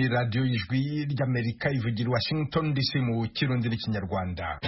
Radio y'Ijwi ry'Amerika ivugira Washington DC mu Kirundi n'Ikinyarwanda.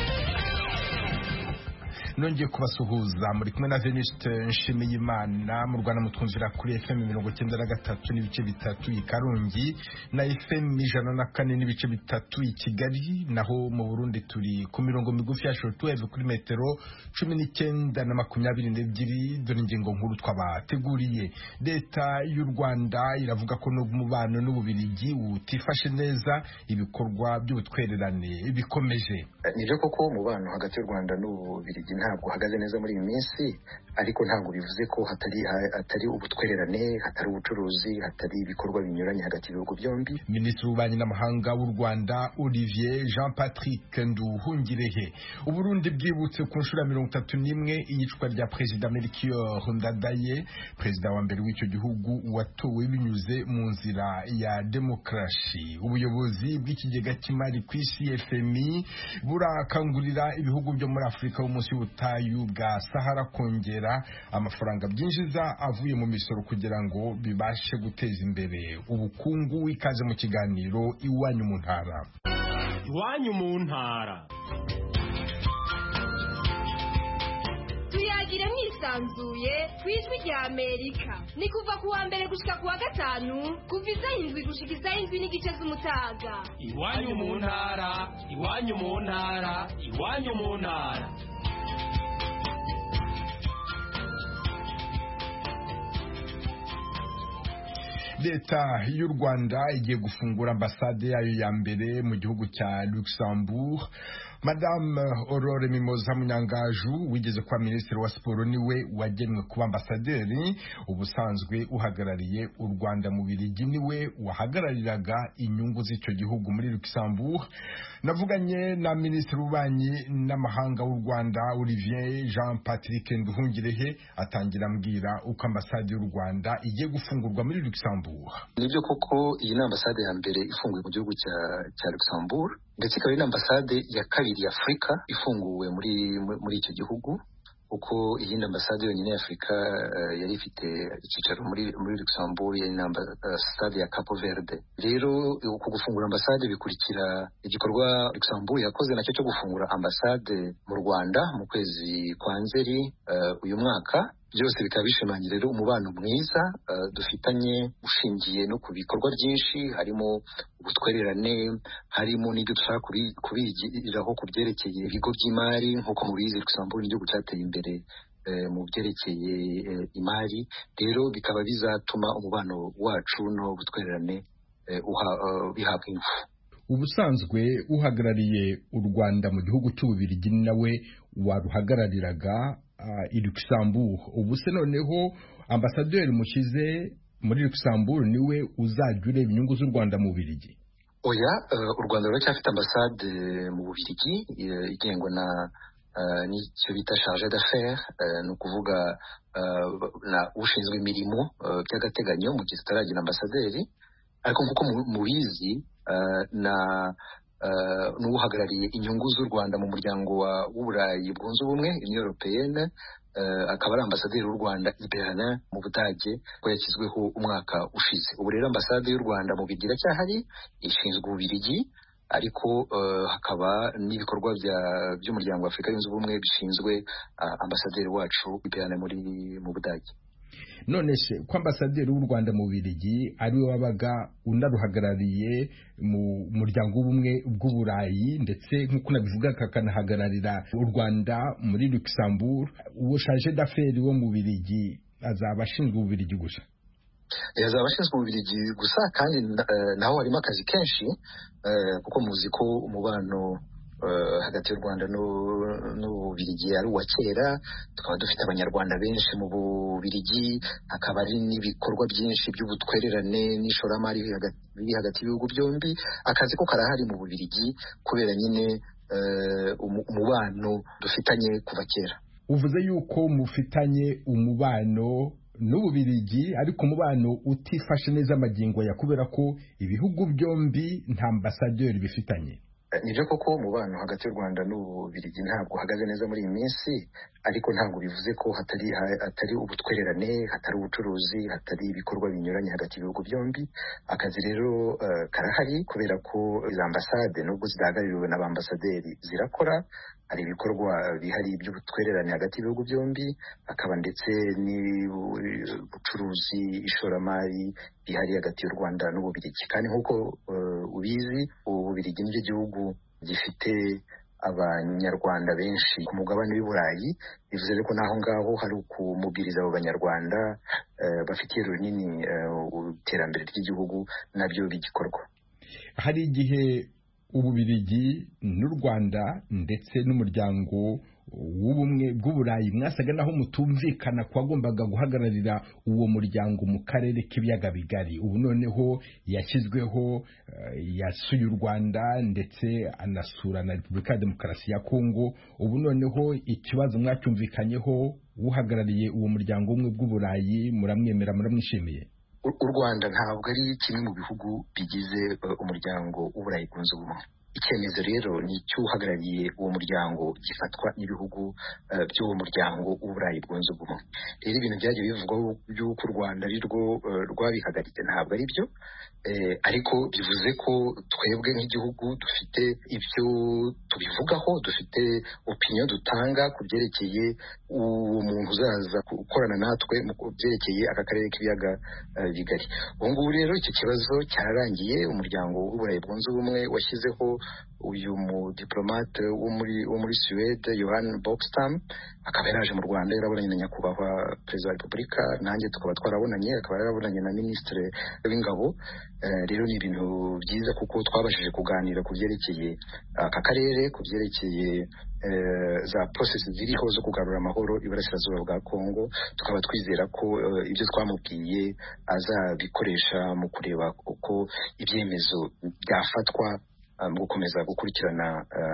Nongeye kubasuhuza muri kumwe na Venuste Nshimiyimana mu Rwanda mutwumvira kuri FM 93 n'ibice bitatu i Karongi na FM 104 n'ibice bitatu i Kigali, naho mu Burundi turi ku mirongo migufi ya shortwave kuri metero 19 na 22. Dore ingingo nkuru twabateguriye. Leta y'u Rwanda iravuga ko n'umubano n'Ububiligi utifashe neza, ibikorwa by'ubutwererane bikomeje. Nivyo koko umubano hagati y'u Rwanda n'Ububiligi ntabwo hagaze neza muri iyi minsi, ariko ntabwo bivuze ko hatari ubutwererane, hatari ubucuruzi, hatari ibikorwa binyuranye hagati y'ibihugu byombi. Minisitiri w'Ububanyi n'Amahanga w'u Rwanda Olivier Jean Patrick Nduhungirehe. Uburundi bwibutse ku nshuro 31 iyicwa rya Perezida Melchior Ndadaye, perezida wa mbere w'icyo gihugu watowe binyuze mu nzira ya demokrasi. Ubuyobozi bw'ikigega cy'imari ku isi FMI burakangurira ibihugu byo muri Afrika umunsi w'ubutayu bwa Sahara kongera amafaranga byinjiza avuye mu misoro kugira ngo bibashe guteza imbere ubukungu. Ikaze mu kiganiro Iwanyu mu Ntara. Iwanyu mu Ntara. Tuyagire mwisanzuye kwijwi rya Amerika. Ni kuva ku wa mbere gushika ku wa gatanu, kuva isaha 7 gushika isaha 7 n'igice z'umutaga. Iwanyu mu Ntara, Iwanyu mu Ntara, Iwanyu mu Ntara. Leta y'u Rwanda igiye gufungura ambasade yayo ya mbere mu gihugu cya Luxembourg. Madame Aurore Mimoza Munyangaju wigeze kuba minisitiri wa siporo niwe wagenwe kuba ambasaderi. Ubusanzwe uhagarariye u Rwanda mu Bubiligi niwe wahagarariraga inyungu z'icyo gihugu muri Luxembourg. Navuganye na minisitiri w'Ububanyi n'Amahanga w'u Rwanda Olivier Jean Patrick Nduhungirehe, atangira ambwira uko ambasade y'u Rwanda igiye gufungurwa muri Luxembourg. Nibyo koko iyi ni ambasade ya mbere ifunguye mu gihugu cya Luxembourg, ndetse ikaba ari ambasade ya kabiri ya Afrika ifunguwe muri icyo gihugu, uko iyindi ambasade yonyine ya Afrika yari ifite icyicaro muri Luxembourg, yari ambasade ya Cape Verde. Rero uko gufungura ambasade bikurikira igikorwa Luxembourg yakoze nacyo cyo gufungura ambasade mu Rwanda mu kwezi kwa Nzeri uyu mwaka. Byose bikaba bishimangira rero umubano mwiza dufitanye ushingiye no ku bikorwa byinshi, harimo ubutwererane, harimo n'ibyo dushaka kubigiraho ku byerekeye ibigo by'imari. Nk'uko mubizi, Luxembourg ni igihugu cyateye imbere mu byerekeye imari. Rero bikaba bizatuma umubano wacu no butwererane bihabwa ingufu. Ubusanzwe uhagarariye u Rwanda mu gihugu cy'Ububiligi nawe waruhagarariraga i Luxembourg. Ubu se noneho ambasaderi mushize muri Luxembourg niwe uzajya ureba inyungu z'u Rwanda mu Bubiligi? Oya, u Rwanda ruracyafite ambasade mu Bubiligi igengwa n'icyo bita charge d'affaires, ni ukuvuga na ushinzwe imirimo by'agateganyo mu gihe tutaragira ambasaderi. Ariko nk'uko mubizi n'uhagarariye inyungu z'u Rwanda mu muryango w'Uburayi bwunze ubumwe, Union Européenne, akaba ari ambasaderi w'u Rwanda i Berlin mu Budage, ko yashyizweho umwaka ushize. Ubu rero ambasade y'u Rwanda mu Bubiligi iracyahari, ishinzwe Ububiligi, ariko hakaba n'ibikorwa by'umuryango wa Afurika yunze ubumwe bishinzwe ambasaderi wacu i Berlin mu Budage. None se ko ambasaderi w'u Rwanda mu Bubiligi ari we wabaga unaruhagarariye mu muryango w'ubumwe bw'Uburayi, ndetse nk'uko nabivuga akanahagararira u Rwanda muri Luxembourg, uwo charge d'affaires wo mu Bubiligi azaba ashinzwe Ububiligi gusa? Yazaba ashinzwe Ububiligi gusa, kandi naho harimo akazi kenshi, kuko muzi ko umubano hagati y'u Rwanda n'Ububiligi ari uwa kera. Tukaba dufite abanyarwanda benshi mu Bubiligi, hakaba ari n'ibikorwa byinshi by'ubutwererane n'ishoramari biri hagati y'ibihugu byombi. Akazi ko karahari mu Bubiligi kubera nyine umubano dufitanye kuva kera. Uvuze yuko mufitanye umubano n'Ububiligi, ariko umubano utifashe neza amagingo ya kubera ko ibihugu byombi nta ambasaderi bifitanye. nibyo koko umubano hagati y'u Rwanda n'Ububiligi ntabwo uhagaze neza muri iyi minsi, ariko ntabwo bivuze ko hatari ubutwererane, hatari ubucuruzi, hatari ibikorwa binyuranye hagati y'ibihugu byombi. Akazi rero karahari kubera ko izo ambasade nubwo zidahagarariwe n'abambasaderi zirakora. Hari ibikorwa bihari by'ubutwererane hagati y'ibihugu byombi, hakaba ndetse n'ubucuruzi, ishoramari bihari hagati y'u Rwanda n'Ububiligi. Kandi nk'uko ubizi, Ububiligi nicyo gihugu gifite abanyarwanda benshi ku mugabane w'i Burayi. Bivuze ko naho ngaho hari ukumubwiriza abo banyarwanda bafitiye runini iterambere ry'igihugu nabyo bigikorwa. Hari igihe Ububiligi n'u Rwanda ndetse n'umuryango w'ubumwe bw'Uburayi mwasaga naho mutumvikana kwagombaga guhagararira uwo muryango mu karere k'ibiyaga bigari. Ubu noneho yashyizweho, yasuye u Rwanda ndetse anasura na Repubulika ya Demokarasi ya Kongo. Ubu noneho ikibazo mwacyumvikanyeho, uhagarariye uwo muryango w'ubumwe bw'Uburayi muramwemera, muramwishimiye? U Rwanda ntabwo ari kimwe mu bihugu bigize umuryango w'Uburayi bwunze ubumwe. Icyemezo rero ni icy'uhagarariye uwo muryango gifatwa n'ibihugu by'uwo muryango w'Uburayi bwunze ubumwe. Rero ibintu byagiye bivugwaho by'uko u Rwanda ari rwo rwabihagaritse ntabwo ari byo, ariko bivuze ko twebwe nk'igihugu dufite ibyo tubivugaho, dufite opinion dutanga ku byerekeye uwo muntu uzaza gukorana natwe mu byerekeye aka karere k'ibiyaga bigari. Ubu ngubu rero iki kibazo cyararangiye. Umuryango w'Uburayi bwunze ubumwe washyizeho uyu mudiplomate wo muri Suède, Johan Bokstam, akaba yaraje mu Rwanda, yarabonanye na nyakubahwa perezida wa Repubulika, nanjye tukaba twarabonanye, akaba yarabonanye na minisitiri w'ingabo. Rero ni ibintu byiza kuko twabashije kuganira ku byerekeye aka karere, ku byerekeye za process ziriho zo kugarura amahoro iburasirazuba bwa Kongo. Tukaba twizera ko ibyo twamubwiye azabikoresha mu kureba uko ibyemezo byafatwa mu gukomeza gukurikirana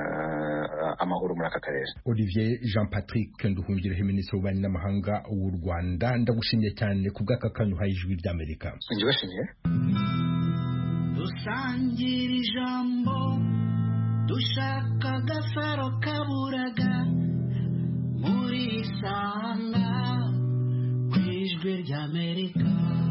amahoro muri aka karere. Olivier Jean Patrick Nduhungirehe, Minisitiri w'Ububanyi n'Amahanga w'u Rwanda, ndagushimiye cyane ku bw'aka kanyu uhaye Ijwi ry'Amerika. Ndibashimiye. Dusangira ijambo, dushaka agasaro kaburaga, muri Isanga ku Ijwi ry'Amerika.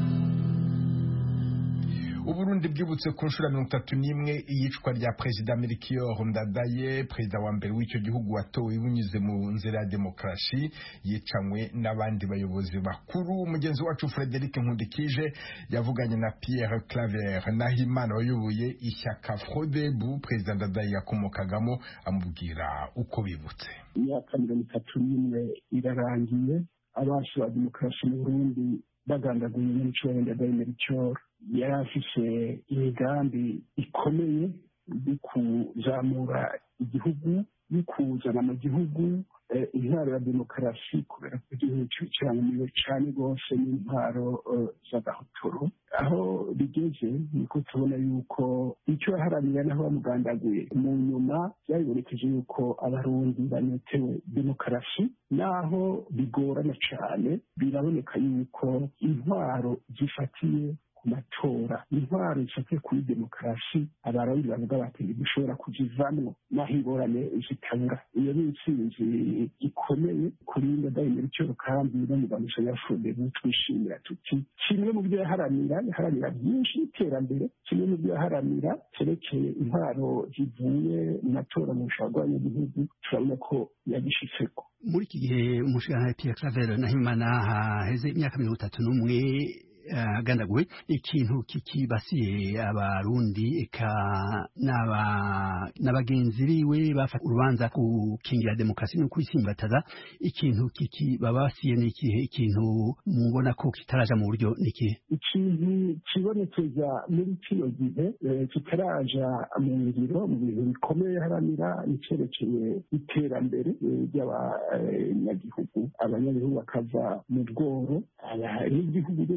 Uburundi bwibutse ku nshuro 31 iyicwa rya Perezida Melchior Ndadaye, perezida wa mbere w'icyo gihugu watowe binyuze mu nzira ya demokarasi, yicanywe n'abandi bayobozi bakuru. Umugenzi wacu Frederic Nkundikije yavuganye na Pierre Claver Nahimana wayoboye ishyaka Frodebu Perezida Ndadaye yakomokagamo, amubwira uko bibutse. Imyaka 31 irarangiye abasha demokarasi mu Burundi bagandaguye n'icyo Ndadaye Melchior. Yari afise imigambi ikomeye yo kuzamura igihugu, yo kuzana mu gihugu intwaro ya demokarasi, kubera ko igihugu kirangamiwe cyane rwose n'intwaro z'agahotoro. Aho bigeze niko tubona yuko icyo yaharanira naho bamugandaguye, mu nyuma byabibonekeje yuko abarundi banyotewe demokarasi, naho bigorana cyane. Biraboneka yuko intwaro zifatiye ku matora, intwaro zifatiye kuri demokarasi, abarundi bavuga bati dushobora kuzivamwo naho ingorane zitabura. Iyo ni intsinzi ikomeye kuri Ndadaye Melchior, kandi no mu bamusha yafunde twishimira tuti kimwe mu byo yaharanira byinshi iterambere, kimwe mu byo yaharanira cyerekeye intwaro zivuye mu matora mu bushaka bw'igihugu, turabona ko yagishitseko. Muri iki gihe umushyirantare Pierre Claver Nahimana haheze imyaka 31 agandaguwe, ikintu kikibasiye abarundi eka n'abagenzi biwe bafata urubanza gukingira demokarasi no kwisimbataza, ikintu kikibabasiye ni ikihe? Ikintu mubona ko kitaraja mu buryo ni ikihe? Ikintu kibonekeza muri kino gihe kitaraja mu ngiro mu bintu bikomeye haranira icyerekeye iterambere ry'abanyagihugu, abanyagihugu bakava mu bworo, n'igihugu kikava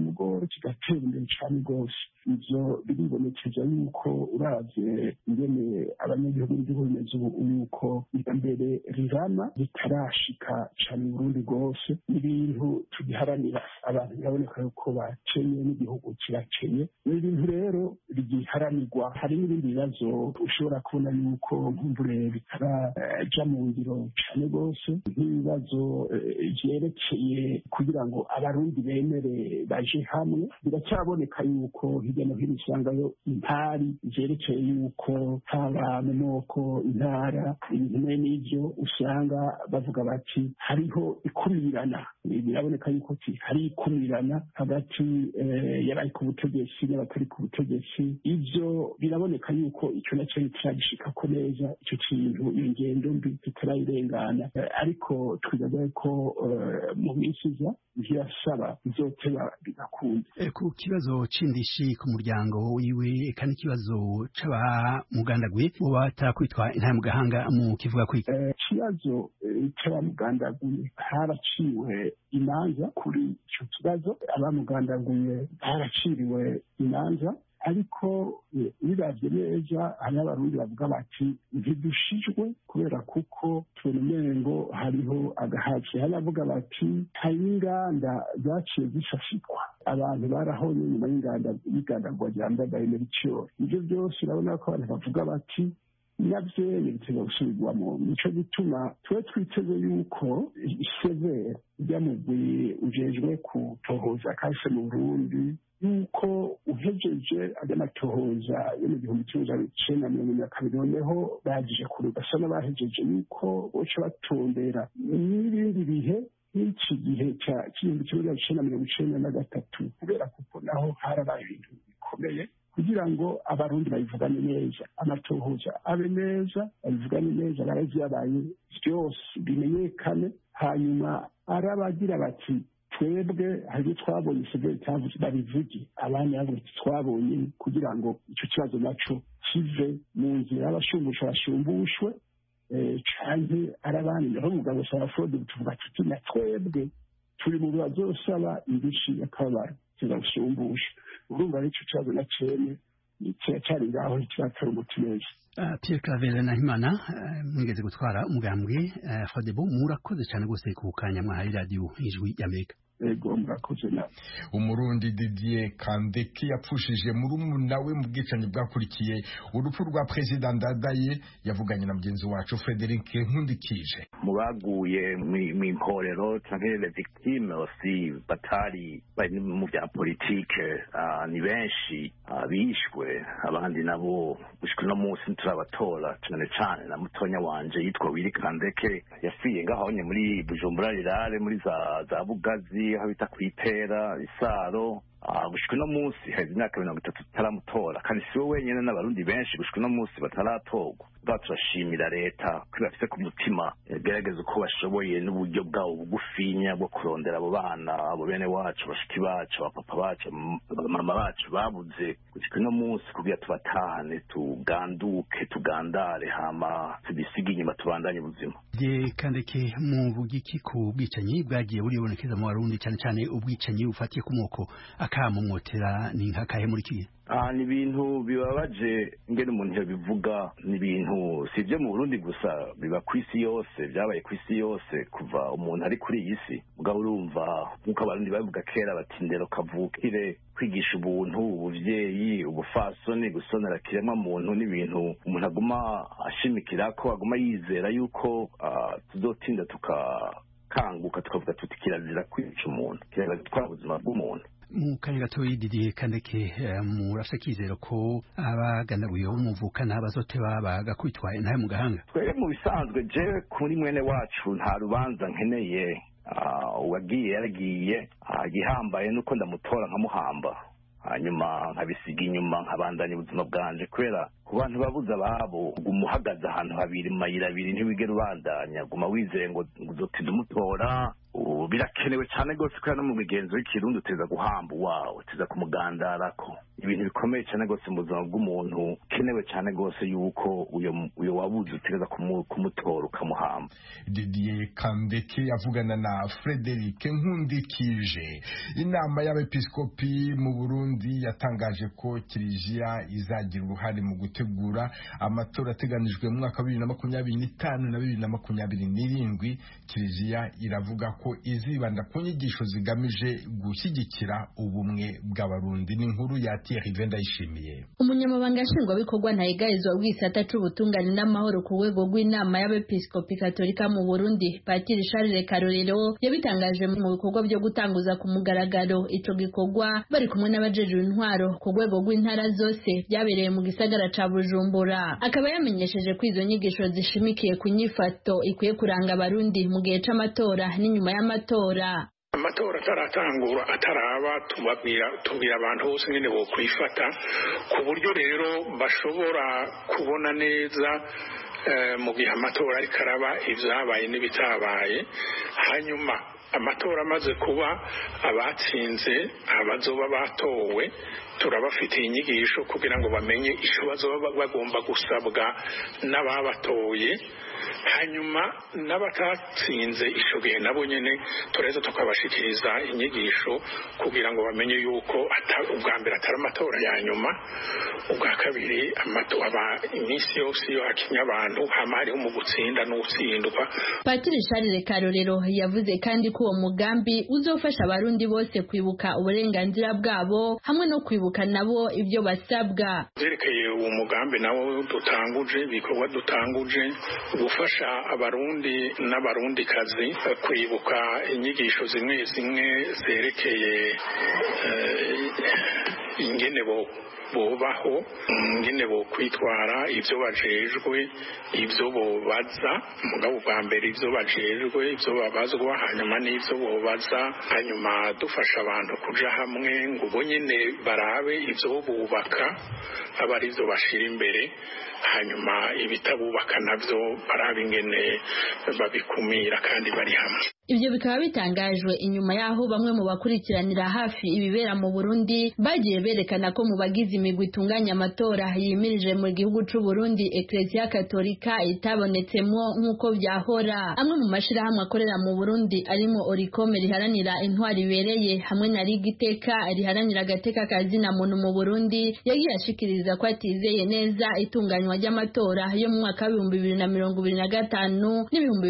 kimugora kigatera imbere cyane rwose. ivyo biribonekeza yuko uravye ingene abanyagihugu b'igihugu bimeze ubu yuko iterambere rirama ritarashika cane Burundi rwose. N'ibintu tugiharanira abantu biraboneka yuko bakenye n'igihugu kirakenye. N'ibintu rero bigiharanirwa. Hari n'ibindi bibazo ushobora kubona yuko nkumbure bitaraja mu ngiro cane rwose, nk'ibibazo vyerekeye kugira ngo abarundi bemere baje hamwe. Biracyaboneka yuko hirya no hino usangayo intari vyerekeye yuko haba mu moko, intara, ibintu n'ivyo usanga bavuga bati hariho ikumirana. Biraboneka yuko hari ikumirana hagati y'abari ku butegetsi n'abatari ku butegetsi. Ivyo biraboneka yuko ico naco kitaragishikako neza, ico kintu, iyo ngendo mbi tutarayirengana, ariko twibaza ko mu minsi iza vyasaba bizoteba bigakunda. Ku kibazo c'indishi ku muryango wiwe kandi ikibazo c'abamugandaguye uba batarakwitwa intara mu gahanga mu kivuga kwiki ikibazo c'abamugandaguye haraciwe imanza kuri ico kibazo. Abamugandaguye haraciriwe imanza, ariko biravye neza hari abarundi bavuga bati ntidushijwe kubera kuko tubona umengo hariho agahaci. hari abavuga bati hari n'inganda zaciye zisashikwa, abantu barahonye nyuma y'ingandagwa rya Ndadaye. Ivyo byose urabona ko abantu bavuga bati navyene biteza gusubirwamo. Nico gituma twe twiteze yuko isevere ryamugwi ujejwe kutohoza kahise mu Burundi, yuko uhejeje agamatohoza yo mu 1992 noneho bagije kure basa n'abahejeje yuko boca batondera n'ibindi bihe nk'iki gihe cya 1993, kubera kuko naho harabaye ibintu bikomeye, kugira ngo abarundi babivugane neza, amatohoza abe neza, babivugane neza, baravyabaye byose bimenyekane. Hanyuma arabagira bati twebwe hari twabonye isevere cyavuze babivuge, abandi babo twabonye, kugira ngo ico kibazo naco kive mu nzira, abashumbusha bashumbushwe canke arabandi naho mugabo Sarafodi tuvuga tuti na twebwe turi mu bazosaba indishi y'akababaro kizashumbusha. Urumva ico kibazo na cene cyari ngaho cyatari umuti neza. Pierre Claver Nahimana, mwigeze gutwara umugambwe Fadebo, murakoze cyane gose ku kanya mwahaye radio Ijwi y'Amerika. Ego murakoze nawe. Umurundi Didier Kandeke yapfushije murumuna we mu bwicanyi bwakurikiye urupfu rwa President Ndadaye. Yavuganye na mugenzi wacu Frederic Nkundikije. Mu baguye mw'imporero canke les victimes aussi batari bari mu bya politike ni benshi bishwe, abandi nabo gushika no munsi turabatora cyane cyane na mutonya wanje yitwa Willy Kandeke yafiye ngaho nye muri Bujumbura Rirare muri za Bugazi aho bita kwitera Isaro. Gushika no munsi hari imyaka 30 taramutora, kandi siwe wenyene n'abarundi benshi gushika no munsi bataratorwa. Turashimira leta ko bafise ku mutima gerageza uko bashoboye n'uburyo bwabo bugufinya bwo kurondera abo bana, abo bene wacu, bashiki bacu, abapapa bacu, mama bacu babuze. Gushika no munsi kugira tubatahane, tuganduke, tugandare, hama tubisige inyuma tubandanye ubuzima. Kandeke muvuga iki ku bwicanyi bwagiye buribonekeza mu Barundi, cyane cyane ubwicanyi bufatiye ku moko akamumotera ni nkakahe muri kiye? Ni ibintu bibabaje ngene umuntu yabivuga. Ni ibintu sivyo mu Burundi gusa, biba kw'isi yose, byabaye kw'isi yose kuva umuntu ari kuri iyi si. Mugabo urumva nkuko abarundi bavuga kera bati ndero kavukire, kwigisha ubuntu, ubuvyeyi, ubufasoni, gusonera kiremwa muntu, n'ibintu umuntu aguma ashimikira ko, aguma yizera yuko tuzotinda tukakanguka tukavuga tuti kirazira kwica umuntu, kirazira gutwara ubuzima bw'umuntu. Mu kanya gatoyi Didier Kandeke, murafise kizero ko abagandaguye muvukana bazoteba bagakwitwa intare mu gahanga? Twebwe mu bisanzwe je kuri mwene wacu nta rubanza nkeneye. Uwagiye yaragiye, igihambaye nuko ndamutora nkamuhamba, hanyuma nkabisiga inyuma nkabandanya ubuzima bwanje, kubera ku bantu babuze ababo guma uhagaze ahantu habiri mu mayira abiri ntiwigere ubandanya guma wizeye ngo uzotinda umutora. Birakenewe cyane rwose ko no mu migenzo y'ikirundi uteza guhamba uwawe uteza kumugandarako. Ibintu bikomeye cyane rwose mu buzima bw'umuntu, kenewe cyane rwose yuko uyo wabuze utegeza kumutora ukamuhamba. Didier Kandeke avugana na Frederic Nkundikije. Inama y'abepiskopi mu Burundi yatangaje ko Kiliziya izagira uruhare mu gutegura amatora ateganijwe mu mwaka wa 2025 na 2027. Kiliziya iravuga ko izibanda ku nyigisho zigamije gushyigikira ubumwe bw'abarundi. N'inkuru ya Thierry Vendayishimiye. Umunyamabanga nshingwabikorwa ntayigarizwa w'isata c'ubutungane n'amahoro ku rwego rw'inama y'abepiskopi katolika mu Burundi, Patiri Charles Karorero, yabitangaje mu bikorwa byo gutanguza ku mugaragaro ico gikorwa bari kumwe n'abajejwe intwaro ku rwego rw'intara zose byabereye mu gisagara ca Bujumbura. Akaba yamenyesheje ko izo nyigisho zishimikiye ku nyifato ikwiye kuranga abarundi mu gihe c'amatora n'inyuma y'amatora. Amatora ataratangura ataraba tubwira abantu bose nyine bo kwifata ku buryo rero bashobora kubona neza mu gihe amatora ariko araba ivyabaye n'ibitabaye. Hanyuma amatora amaze kuba, abatsinze abazoba batowe turabafitiye inyigisho kugira ngo bamenye ico bazoba bagomba gusabwa n'ababatoye. Hanyuma n'abatatsinze ico gihe nabo nyene tureza tukabashikiriza inyigisho kugira ngo bamenye yuko ubwa mbere atari amatora ya nyuma, ubwa kabiri iminsi yose yo hakinya abantu hama hariho mu gutsinda n'utsindwa. Patiri Charles Karorero yavuze kandi ko uwo mugambi uzofasha abarundi bose kwibuka uburenganzira bwabo hamwe no kwibuka nabo ibyo basabwa. Zerekeye uwo mugambi nawo dutanguje, ibikorwa dutanguje gufasha abarundi n'abarundikazi kwibuka inyigisho zimwe zerekeye ingene bobaho, ingene bo kwitwara, ivyo bajejwe, ivyo bobaza, mugabo bwa mbere ivyo bajejwe, ivyo babazwa, hanyuma n'ivyo bobaza. Hanyuma dufasha abantu kuja hamwe ngo bo nyene barabe ivyo bubaka aba ari vyo bashira imbere, hanyuma ibitabubaka navyo barabe ingene babikumira kandi bari hamwe. Ibyo bikaba bitangajwe inyuma yaho bamwe mu bakurikiranira hafi ibibera mu Burundi bagiye berekana ko mu bagize imigwi itunganya amatora yimirije mu gihugu c'u Burundi Ecclesia Katolika itabonetsemwo nk'uko byahora. Amwe mu mashirahamwe akorera mu Burundi arimo Orikome riharanira intwari ibereye hamwe na Rigiteka riharanira agateka kazina muntu mu Burundi yagiye ashikiriza ko atizeye neza itunganywa ry'amatora yo mu mwaka wa 2025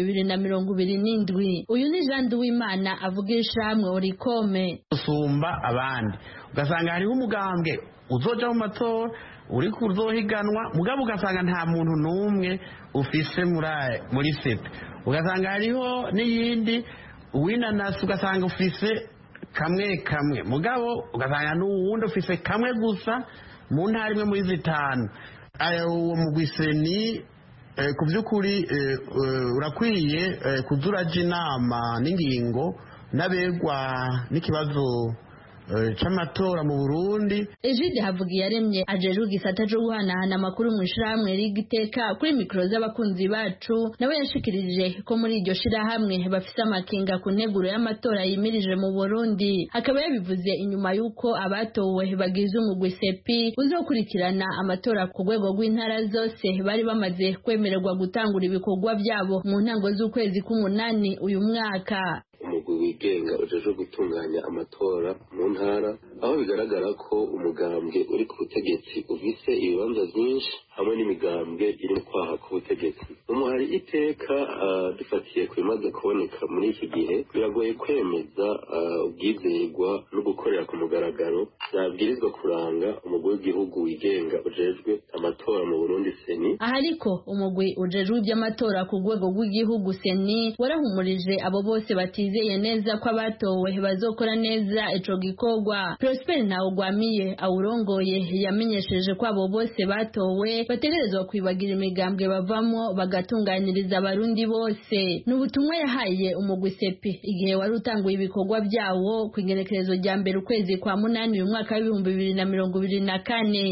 n'2027. Uyu ni Jean Duwimana avugisha hamwe Orikome. Usumba abandi ugasanga hariho umugambwe uzoja mu matora uri kuzohiganwa mugabo ugasanga nta muntu n'umwe ufise muri sepe. Ugasanga hariho n'iyindi uwinanasi ugasanga ufise kamwe mugabo ugasanga n'uwundi ufise kamwe gusa mu ntara imwe muri zitanu. Uwo mugwiseni ku by'ukuri urakwiye kuzuraja inama n'ingingo n'abegwa n'ikibazo c'amatora mu Burundi. Ejide Havugiyaremye ajejwe gisata cyo guhanahana amakuru mu ishirahamwe Rigiteka kuri mikro z'abakunzi bacu nawe yashikirije ko muri iryo shirahamwe bafise amakenga ku nteguro y'amatora yimirije mu Burundi. Akaba yabivuze inyuma yuko abatowe bagize umugwi sepi uzokurikirana amatora ku rwego rw'intara zose bari bamaze kwemererwa gutangura ibikorwa byabo mu ntango z'ukwezi k'umunani uyu mwaka. Umugwi wigenga ujejwe gutunganya amatora mu ntara, aho bigaragara ko umugambwe uri ku butegetsi ufise ibibanza byinshi hamwe n'imigambwe iri mu kwaha k'ubutegetsi. Umuhari iteka dufatiye ku bimaze kuboneka muri iki gihe biragoye kwemeza ubwizerwa no gukorera ku mugaragaro byabwirizwa kuranga umugwi w'igihugu wigenga ujejwe amatora mu Burundi seni. Aha ariko umugwi ujejwe iby'amatora ku rwego rw'igihugu seni warahumurije abo bose batizeye neza ko abatowe bazokora neza ico gikorwa. Prosper Ntawugwamiye awurongoye yamenyesheje ko abo bose batowe bategerezwa kwibagira imigambwe bavamo bagatunganiriza abarundi bose. N'ubutumwa yahaye umugwi sepi igihe wari utanguye ibikorwa byawo ku igenekerezo rya mbere ukwezi kwa munani uyu mwaka wa 2024.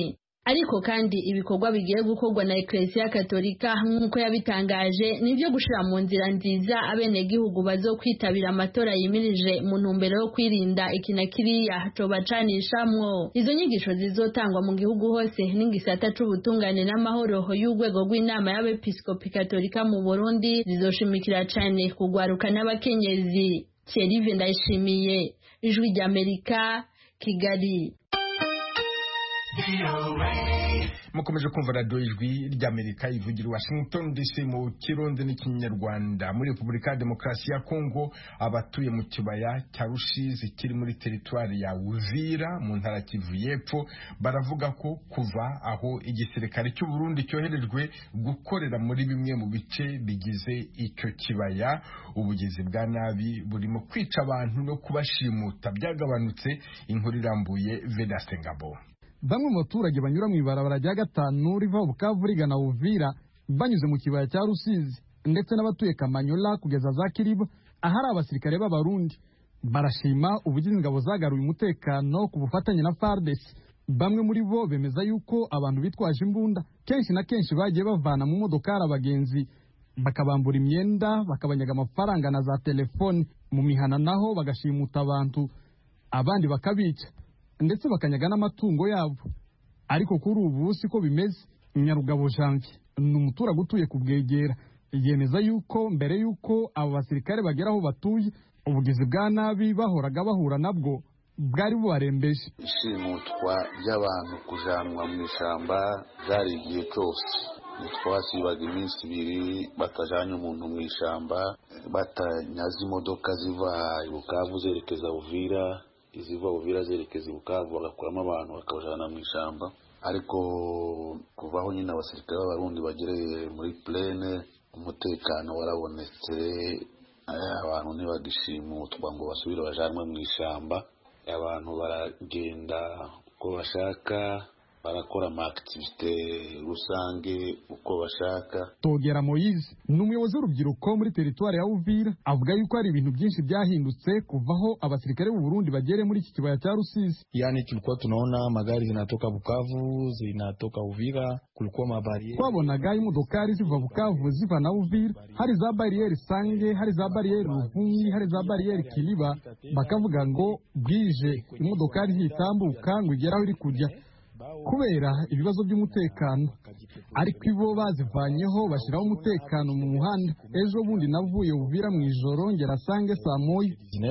ariko kandi ibikorwa bigiye gukorwa na Ecclesia Katolika nk'uko yabitangaje nivyo gushira mu nzira nziza abenegihugu bazokwitabira amatora yimirije mu ntumbero yo kwirinda ikina kiriya cobacanishamwo. Izo nyigisho zizotangwa mu gihugu hose n'ingisata c'ubutungane n'amahoro y'urwego rw'inama y'abepiskopi Katolika mu Burundi zizoshimikira cane kugwaruka n'abakenyezi. Thierry Ndayishimiye, Ijwi ry'Amerika, Kigali. mukomeje kumva radio Ijwi ry'Amerika ivugira Washington DC mu Kirundi n'ikinyarwanda. Muri Republika ya Demokarasi ya Kongo abatuye mu kibaya cya Rusizi kiri muri teritwari ya Uvira mu ntara Kivu y'Epfo baravuga ko kuva aho igisirikare cy'u Burundi cyoherejwe gukorera muri bimwe mu bice bigize icyo kibaya ubugizi bwa nabi burimo kwica abantu no kubashimuta byagabanutse. Inkuru irambuye Vedaste Ngabo. Bamwe mu baturage banyura mu ibarabara rya gatanu riva Bukavu rigana Uvira banyuze mu kibaya cya Rusizi ndetse n'abatuye Kamanyola kugeza za Kiriba ahari abasirikare b'Abarundi barashima ubugizi ingabo zagaruye umutekano ku bufatanye na FARDC. Bamwe muri bo bemeza yuko abantu bitwaje imbunda kenshi na kenshi bagiye bavana mu modokari abagenzi bakabambura imyenda bakabanyaga amafaranga na za telefone mu mihana naho bagashimuta abantu abandi bakabica ndetse bakanyaga n'amatungo yabo. Ariko kuri ubu siko bimeze. Nyarugabo Janvier ni umuturage utuye ku Bwegera yemeza yuko mbere yuko abo basirikare bagera aho batuye ubugizi bwa nabi bahoraga bahura nabwo bwari bubarembeje. Ishimutwa ry'abantu kujanwa mu ishyamba byari igihe cyose. Ntitwasibaga iminsi ibiri batajanye umuntu mu ishyamba batanyaza imodoka ziva Bukavu zerekeza Uvira, iziva Uvira zerekeza Bukavu bagakuramo abantu bakabajana mu ishyamba. Ariko kuvaho nyine abasirikare b'Abarundi bagereye muri plene umutekano warabonetse, abantu ntibagishimutwa ngo basubire bajanwe mu ishyamba. Abantu baragenda uko bashaka, barakora amakitivite rusange uko bashaka. Togera Moise ni umuyobozi w'urubyiruko muri teritwari ya Uvira avuga yuko hari ibintu byinshi byahindutse kuvaho abasirikare b'u Burundi bagere muri iki kibaya cya Rusizi. Yani tulikuwa tunaona magari zinatoka Bukavu zinatoka Uvira, kulikuwa mabarieri. Twabonaga imodokari ziva Bukavu ziva na Uvira, hari za barriere Sange, hari za barriere Ruvungi, hari za barriere Kiliba, bakavuga ngo bwije imodokari hitambuka ngo igera aho iri kujya kubera ibibazo by'umutekano. Ariko ibo bazivanyeho bashyiraho umutekano mu muhanda. Ejo bundi navuye Uvira mu ijoro ngera Sange saa moya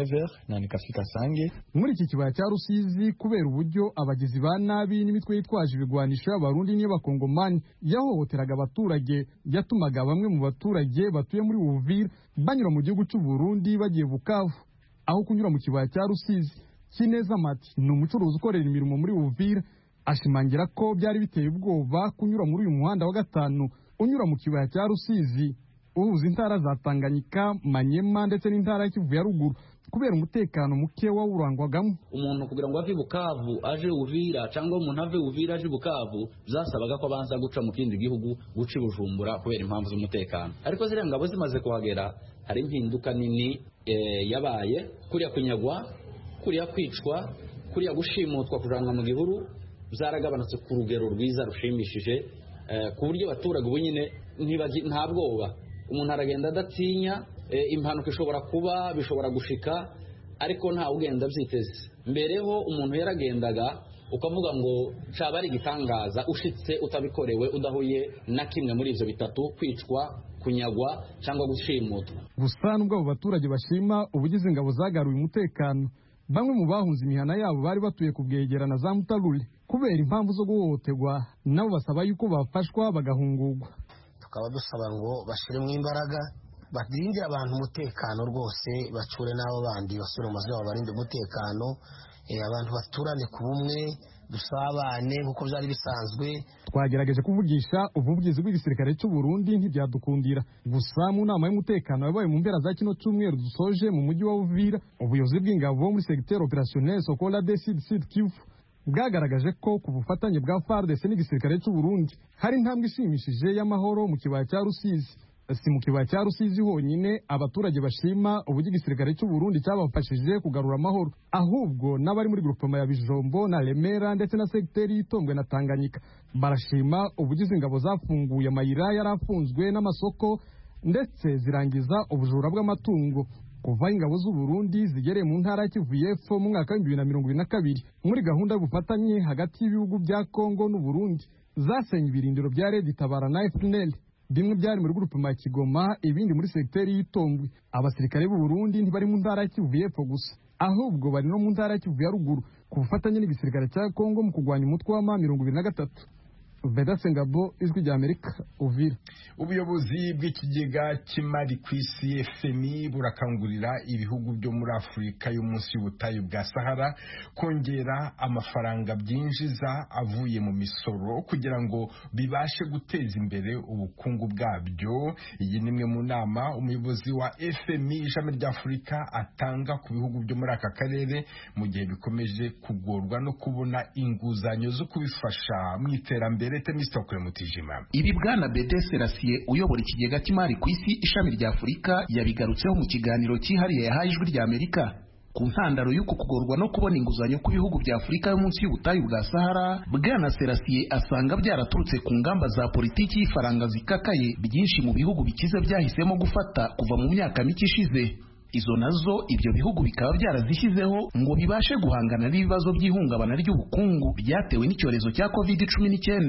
na nikafika Sange. Muri iki kibaya cya Rusizi kubera uburyo abagizi ba nabi n'imitwe yitwaje ibigwanisho y'Abarundi n'Abakongomani yahohoteraga abaturage, byatumaga bamwe mu baturage batuye muri Uvira banyura mu gihugu cy'u Burundi bagiye Bukavu aho kunyura mu kibaya cya Rusizi. Kineza Mati ni umucuruzi ukorera imirimo muri Uvira, ashimangira ko byari biteye ubwoba kunyura muri uyu muhanda wa gatanu unyura mu kibaya cya Rusizi uhuza intara za Tanganyika, Manyema ndetse n'intara y'Kivu ya ruguru kubera umutekano muke wawurangwagamo. Umuntu kugira ngo ave Bukavu aje Uvira cyangwa umuntu ave Uvira aje Bukavu byasabaga ko abanza guca mu kindi gihugu guca Bujumbura kubera impamvu z'umutekano. Ariko ziriya ngabo zimaze kuhagera hari impinduka nini yabaye, kuriya kunyagwa, kuriya kwicwa, kuriya gushimutwa kujanwa mu gihuru zaragabanutse ku rugero rwiza rushimishije, ku buryo abaturage ubu nyine nta bwoba. Umuntu aragenda adatinya, impanuka ishobora kuba, bishobora gushika, ariko nta ugenda byiteze. Mbereho umuntu yaragendaga ukavuga ngo caba ari igitangaza ushitse utabikorewe udahuye na kimwe muri ivyo bitatu: kwicwa, kunyagwa cyangwa gushimutwa. Gusa nubwo abo baturage bashima ubugize ingabo zagaruye umutekano, bamwe mu bahunze imihana yabo bari batuye ku Bwegera na za Mutarule kubera impamvu zo guhohoterwa, nabo basaba yuko bafashwa bagahungurwa. Tukaba dusaba ngo bashiremo imbaraga barindire abantu umutekano rwose, bacure n'abo bandi basubire mu mazu yabo barinde umutekano, abantu baturane ku bumwe, dusabane nk'uko byari bisanzwe. Twagerageje kuvugisha ubuvugizi bw'igisirikare cy'u Burundi ntibyadukundira. Gusa mu nama y'umutekano yabaye mu mpera za kino cyumweru dusoje mu mujyi wa Uvira, ubuyobozi bw'ingabo muri secteur opérationnel Sokola de Sud Kivu bwagaragaje ko ku bufatanye bwa FARDC n'igisirikare cy'u Burundi hari intambwe ishimishije y'amahoro mu kibaya cya Rusizi. si mu kibaya cya Rusizi honyine abaturage bashima uburyo igisirikare cy'u Burundi cyabafashije kugarura amahoro, ahubwo n'abari muri groupement ya Bijombo na Remera ndetse na secteur y'Itombwe na Tanganyika barashima uburyo izi ngabo zafunguye amayira yarafunzwe n'amasoko ndetse zirangiza ubujura bw'amatungo. Kuva ingabo z'u Burundi zigereye mu ntara ya Kivu y'Epfo mu mwaka wa 2022 muri gahunda y'ubufatanye hagati y'ibihugu bya Kongo n'u Burundi, zasenye ibirindiro bya Red Tabara na FNL, bimwe byari muri groupement ya Kigoma, ibindi muri secteur y'Itombwe. Abasirikare b'u Burundi ntibari mu ntara ya Kivu y'Epfo gusa, ahubwo bari no mu ntara ya Kivu ya ruguru ku bufatanye n'igisirikare cya Kongo mu kurwanya umutwe wa M23. Veda Sengabo, Ijwi rya Amerika, Uvira. Ubuyobozi bw'ikigega cy'imari ku isi FMI burakangurira ibihugu byo muri Afurika yo munsi y'ubutayu bwa Sahara kongera amafaranga byinjiza avuye mu misoro kugira ngo bibashe guteza imbere ubukungu bwabyo. Iyi ni imwe mu nama umuyobozi wa FMI ishami rya Afurika atanga ku bihugu byo muri aka karere mu gihe bikomeje kugorwa no kubona inguzanyo zo kubifasha mu iterambere. Ibi Bwana Bede Selassie uyobora ikigega cy'imari ku isi ishami rya Afurika yabigarutseho mu kiganiro cyihariye yahaye Ijwi rya Amerika. Ku ntandaro y'uko kugorwa no kubona inguzanyo ku bihugu bya Afurika yo munsi y'ubutayu bwa Sahara, Bwana Selassie asanga byaraturutse ku ngamba za politiki y'ifaranga zikakaye byinshi mu bihugu bikize byahisemo gufata kuva mu myaka mike ishize. Izo nazo ibyo bihugu bikaba byarazishyizeho ngo bibashe guhangana n'ibibazo by'ihungabana ry'ubukungu byatewe n'icyorezo cya COVID-19.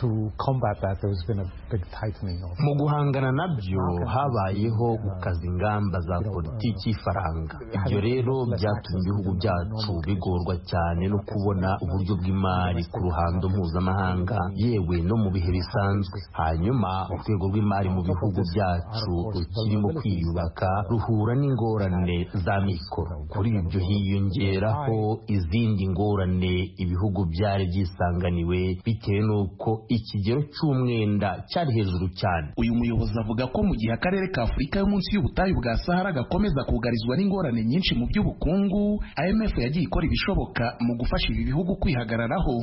Mu guhangana nabyo habayeho gukaza ingamba za politiki y'ifaranga. Ibyo rero byatumye ibihugu byacu bigorwa cyane no kubona uburyo bw'imari ku ruhando mpuzamahanga yewe no mu bihe bisanzwe. Hanyuma urwego rw'imari mu bihugu byacu rukirimo kwiyubaka ruhura n'ingorane za mikoro. Kuri ibyo hiyongeraho izindi ngorane ibihugu byari byisanganiwe bitewe n'uko ikigero cy'umwenda cyari hejuru cyane. Uyu muyobozi avuga ko mu gihe akarere ka Afurika yo munsi y'ubutayu bwa Sahara gakomeza kugarizwa n'ingorane nyinshi mu by'ubukungu, IMF yagiye ikora ibishoboka mu gufasha ibi bihugu kwihagararaho.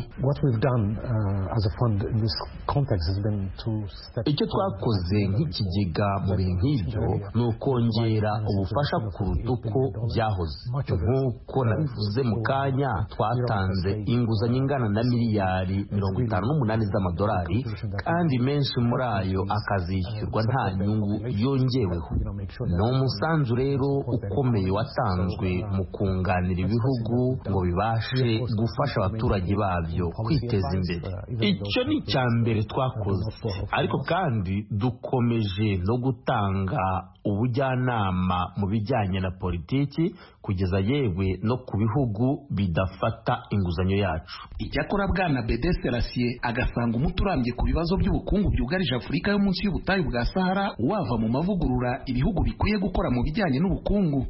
Icyo twakoze nk'ikigega mu bihe nk'ibyo ni ukongera ubufasha kuruta uko byahoze. Nk'uko nabivuze mu kanya, twatanze inguzanyo ingana na miliyari 58 z'amadolari kandi menshi muri ayo akazishyurwa nta nyungu yongeweho. Ni umusanzu rero ukomeye watanzwe mu kunganira ibihugu ngo bibashe gufasha abaturage babyo kwiteza imbere. Icyo ni icya mbere twakoze, ariko kandi dukomeje no gutanga ubujyanama mu bijyanye na politiki kugeza yewe no ku bihugu bidafata inguzanyo yacu. Icyakora Bwana Bede Selassie agasanga umuti urambye ku bibazo by'ubukungu byugarije Afurika yo munsi y'ubutayu bwa Sahara wava mu mavugurura ibihugu bikwiye gukora mu bijyanye n'ubukungu.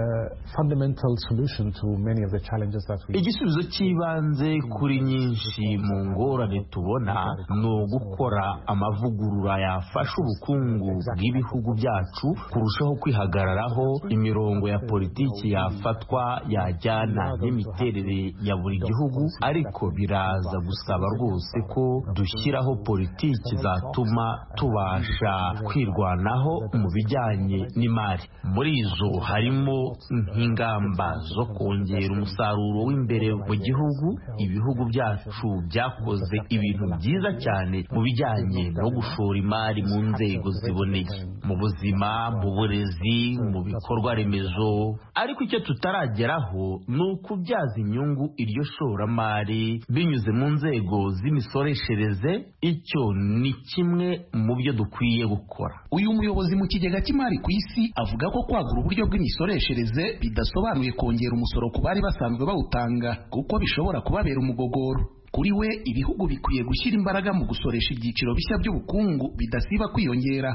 Igisubizo cy'ibanze kuri nyinshi mu ngorane tubona ni ugukora amavugurura yafasha ubukungu bw'ibihugu byacu kurushaho kwihagararaho. Imirongo ya politiki yafatwa yajyana n'imiterere ya buri gihugu, ariko biraza gusaba rwose ko dushyiraho politiki zatuma tubasha kwirwanaho mu bijyanye n'imari. Muri izo harimo nk'ingamba zo kongera umusaruro w'imbere mu gihugu. Ibihugu byacu byakoze ibintu byiza cyane mu bijyanye no gushora imari mu nzego ziboneye, mu buzima, mu burezi, mu bikorwa remezo. Ariko icyo tutarageraho ni ukubyaza inyungu iryo shoramari binyuze mu nzego z'imisoreshereze. Icyo ni kimwe mu byo dukwiye gukora. Uyu muyobozi mu kigega cy'imari ku isi avuga ko kwagura uburyo bw'imisoreshereze bidasobanuye kongera umusoro ku bari basanzwe bawutanga, kuko bishobora kubabera umugogoro. Kuri we ibihugu bikwiye gushyira imbaraga mu gusoresha ibyiciro bishya by'ubukungu bidasiba kwiyongera.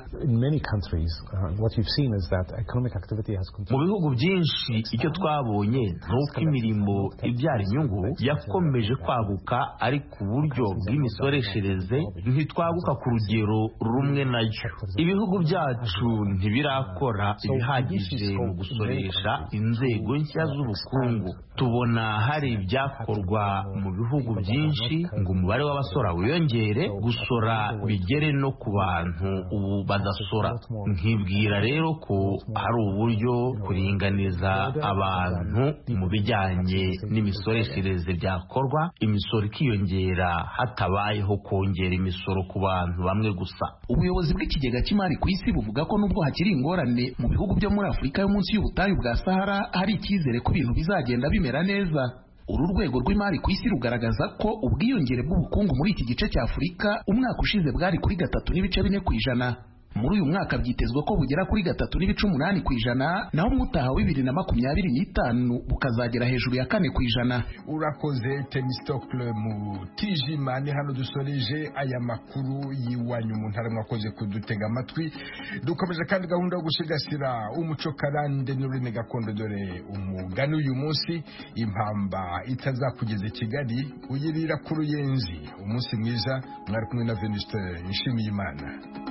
Mu bihugu byinshi icyo twabonye ni uko imirimo ibyara inyungu yakomeje kwaguka, ariko uburyo bw'imisoreshereze ntitwaguka ku rugero rumwe nayo. Ibihugu byacu ntibirakora ibihagije mu gusoresha inzego nshya z'ubukungu. Tubona hari ibyakorwa mu bihugu byinshi byinshi ngo umubare w'abasora wiyongere, gusora bigere no ku bantu ubu badasora. Nkibwira rero ko hari uburyo kuringaniza abantu mu bijyanye n'imisoreshereze byakorwa, imisoro ikiyongera hatabayeho kongera imisoro ku bantu bamwe gusa. Ubuyobozi bw'ikigega cy'imari ku isi buvuga ko nubwo hakiri ingorane mu bihugu byo muri Afurika yo munsi y'ubutayu bwa Sahara, hari icyizere ko ibintu bizagenda bimera neza. Uru rwego rw'imari ku isi rugaragaza ko ubwiyongere bw'ubukungu muri iki gice cya Afurika umwaka ushize bwari kuri 3.4%. Muri uyu mwaka byitezwe ko bugera kuri 3.8%, naho umutaha wa 2025 bukazagera hejuru ya 4%. Urakoze Temistocle Mutijima. Ni hano dusoreje aya makuru yiwanyu mu ntara, mwakoze kudutega amatwi. Dukomeje kandi gahunda yo gusigasira umuco karande n'ururimi gakondo, dore umugani uyu munsi: impamba itazakugeza i Kigali uyirira ku Ruyenzi. Umunsi mwiza, mwari kumwe na Venuste Nshimiyimana.